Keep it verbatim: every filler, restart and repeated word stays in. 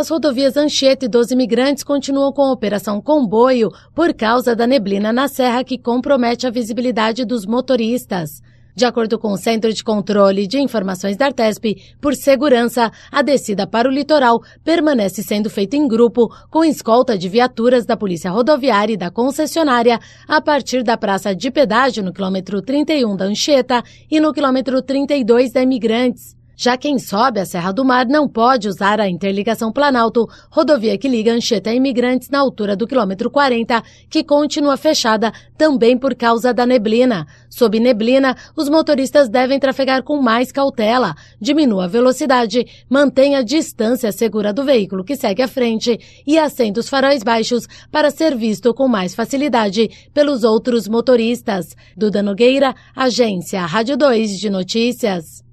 As rodovias Anchieta e dos Imigrantes continuam com a operação comboio por causa da neblina na serra que compromete a visibilidade dos motoristas. De acordo com o Centro de Controle de Informações da Artesp, por segurança, a descida para o litoral permanece sendo feita em grupo, com escolta de viaturas da Polícia Rodoviária e da concessionária, a partir da praça de pedágio no quilômetro trinta e um da Anchieta e no quilômetro trinta e dois da Imigrantes. Já quem sobe a Serra do Mar não pode usar a interligação Planalto, rodovia que liga Anchieta a Imigrantes na altura do quilômetro quarenta, que continua fechada também por causa da neblina. Sob neblina, os motoristas devem trafegar com mais cautela, diminua a velocidade, mantenha a distância segura do veículo que segue à frente e acenda os faróis baixos para ser visto com mais facilidade pelos outros motoristas. Duda Nogueira, Agência Rádio dois de Notícias.